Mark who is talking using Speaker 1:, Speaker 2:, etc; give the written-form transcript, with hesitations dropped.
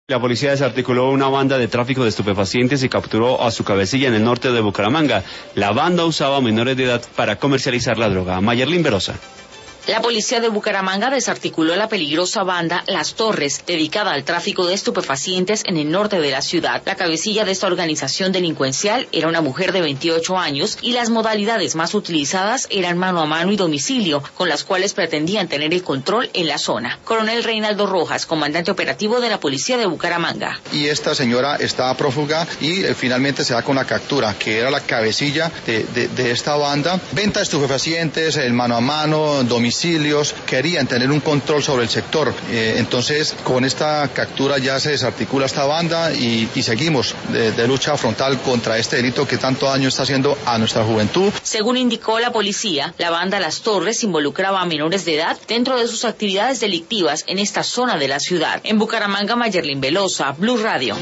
Speaker 1: La policía desarticuló una banda de tráfico de estupefacientes y capturó a su cabecilla en el norte de Bucaramanga. La banda usaba a menores de edad para comercializar la droga. Mayerlin Verosa.
Speaker 2: La policía de Bucaramanga desarticuló la peligrosa banda Las Torres, dedicada al tráfico de estupefacientes en el norte de la ciudad. La cabecilla de esta organización delincuencial era una mujer de 28 años y las modalidades más utilizadas eran mano a mano y domicilio, con las cuales pretendían tener el control en la zona. Coronel Reinaldo Rojas, comandante operativo de la policía de Bucaramanga.
Speaker 3: Y esta señora estaba prófuga y finalmente se da con la captura, que era la cabecilla de esta banda. Venta de estupefacientes, el mano a mano, domicilios, querían tener un control sobre el sector. Entonces, con esta captura ya se desarticula esta banda y seguimos de lucha frontal contra este delito que tanto daño está haciendo a nuestra juventud.
Speaker 2: Según indicó la policía, la banda Las Torres involucraba a menores de edad dentro de sus actividades delictivas en esta zona de la ciudad. En Bucaramanga, Mayerlin Velosa, Blue Radio.